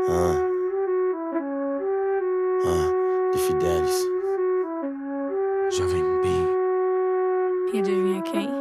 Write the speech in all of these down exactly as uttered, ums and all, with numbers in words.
Ah, ah, de Fidelis. Jovem Bem. E adivinha quem?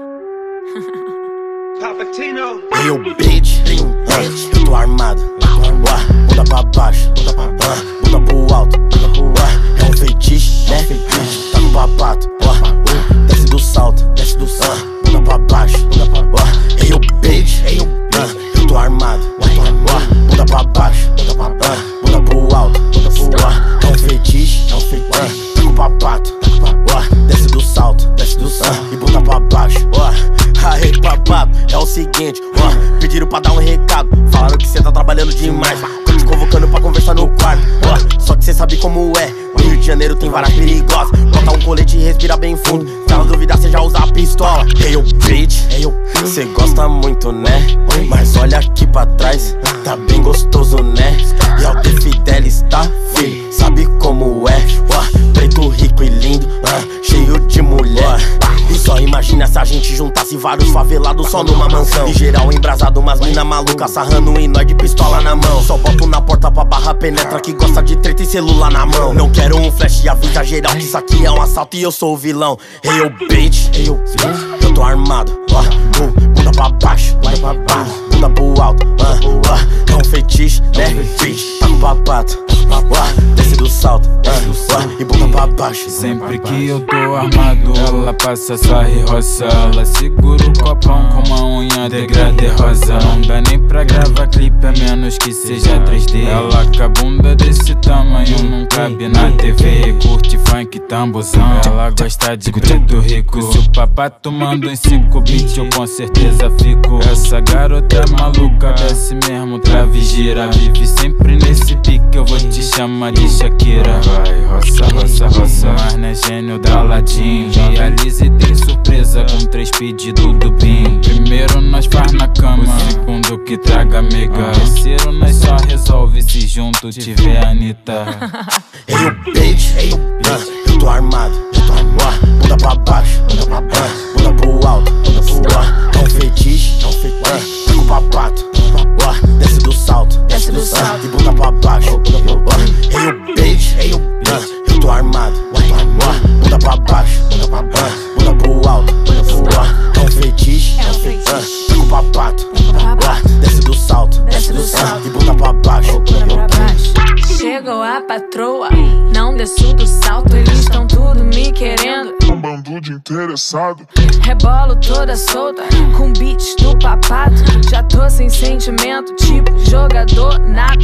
Papatino. Hey, yo, bitch, ah, eu tô armado. Uá, bunda pra baixo, ah, bunda pro alto. Uá, é um feitiço, né? Tá no papato. Uá, uh, desce do salto, desce do salto. Bunda pra baixo, uá, hey, yo, bitch, ah, eu tô armado. Uá, bunda pra baixo, ah, bunda pro alto. Uá, é um feitiço, é um feitiço. Tá com papato, uá, desce do salto, desce do salto. E bunda pra baixo, uá. Aê, papapo, é o seguinte, ó, pediram pra dar um recado. Falaram que cê tá trabalhando demais. Tô te convocando pra conversar no quarto, ó, só que cê sabe como é. O Rio de Janeiro tem várias perigosas. Bota um colete e respira bem fundo. Se ela duvidar, cê já usa a pistola. Hey, yo, bitch, cê gosta muito, né? Mas olha aqui pra trás, tá bem gostoso, né? E é o de Fidelis, tá, filho? Sabe como é? Ó, preto, rico e lindo, ó, cheio de mulher. E só imagina se a gente juntasse vários favelados só numa mansão. E geral embrasado, umas mina maluca sarrando e nós de pistola na mão. Só boto na porta pra barra penetra que gosta de treta e celular na mão. Não quero um flash e avisa geral que isso aqui é um assalto e eu sou o vilão. Hey, yo, bitch, hey, yo, bitch, eu tô armado, ó, uh, bunda pra baixo, bunda pra baixo, bunda pro alto, uh, uh, é um feitiço, né, bitch, tá com papato, uh, desce do salto, uh, uh, e bunda pra baixo. Sempre que eu tô armado, ela passa só e roça. Ela segura o copão com uma unha degradê rosa. Não dá nem pra gravar clipe a menos que seja três D. Ela com a bunda desse tamanho não cabe na T V. Curte funk, tambozão, ela gosta de preto rico. Se o papato manda em cinco beats eu com certeza fico. Essa garota é maluca, desce mesmo, trave gira. Vive sempre nesse pique, eu vou te chamar de Shakira. Vai, roça, roça, roça, mas não é gênio da Aladdin. Realize e tem surpresa com três pedidos do BIM. Primeiro nós faz na cama, o segundo que traga amiga. Terceiro nós só resolve se junto tiver a Anitta. Hey, yo, bitch, hey, yo, bitch, eu tô armado, eu tô armado. Bunda pra baixo, bunda pra baixo, bunda pro alto, bunda pro alto. É um feitiço, é um feitiço, tá com papato, uá, desce do salto, desce do salto. E bunda pra baixo, uá, hey, yo, bitch, hey, yo, bitch, eu tô armado, uá, bunda pra baixo, bunda pra baixo, bunda pro alto, uá, é um feitiço, é um feitiço, tá com papato, uá, desce do salto, desce do salto. E bunda pra baixo, bunda pra baixo. Chegou a patroa, não desço do salto, eles tão tudo me querendo. Um bando de interessado. Rebolo toda solta, com beats do papato. Já tô sem sentimento, tipo jogador nato.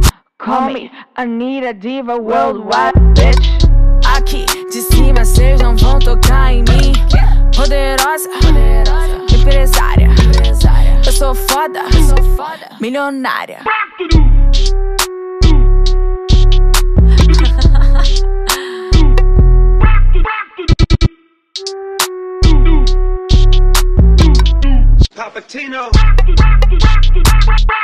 Call me Anitta Diva Worldwide, bitch. Aqui de cima cês não vão tocar em mim. Poderosa, empresária, eu sou foda, milionária. Papatino.